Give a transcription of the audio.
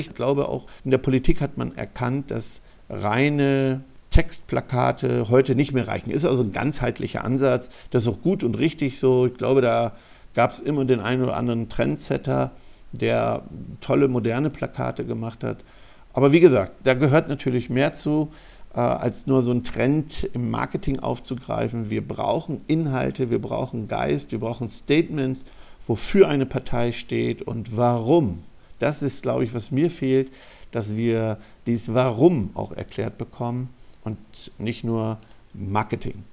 Ich glaube, auch in der Politik hat man erkannt, dass reine Textplakate heute nicht mehr reichen. Ist also ein ganzheitlicher Ansatz. Das ist auch gut und richtig so. Ich glaube, da gab es immer den einen oder anderen Trendsetter, der tolle, moderne Plakate gemacht hat. Aber wie gesagt, da gehört natürlich mehr zu, als nur so einen Trend im Marketing aufzugreifen. Wir brauchen Inhalte, wir brauchen Geist, wir brauchen Statements, wofür eine Partei steht und warum. Das ist, glaube ich, was mir fehlt, dass wir dieses Warum auch erklärt bekommen und nicht nur Marketing.